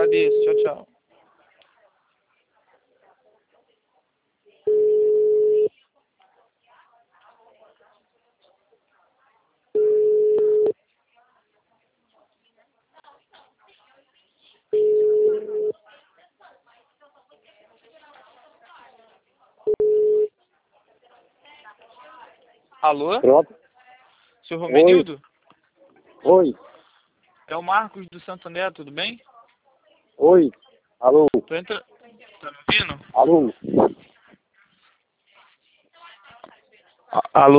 agradeço. Tchau, tchau. Alô? Pronto. Seu Romenildo? Oi. É o Marcos do Santo André, tudo bem? Oi. Alô. Tá me ouvindo? Alô. Alô?